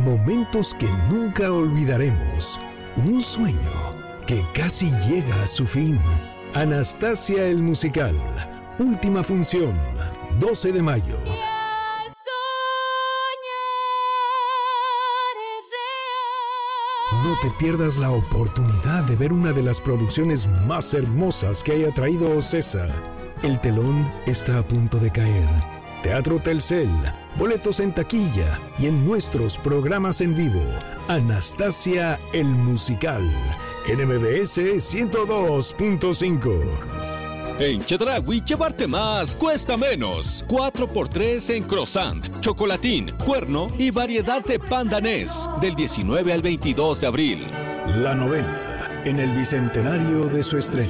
Momentos que nunca olvidaremos. Un sueño que casi llega a su fin. Anastasia el musical. Última función, 12 de mayo. No te pierdas la oportunidad de ver una de las producciones más hermosas que haya traído Ocesa. El telón está a punto de caer. Teatro Telcel, boletos en taquilla y en nuestros programas en vivo. Anastasia el musical, en MBS 102.5. En Chedraui, llevarte más cuesta menos. 4x3 en croissant, chocolatín, cuerno y variedad de pan danés. Del 19 al 22 de abril. La novena, en el bicentenario de su estreno.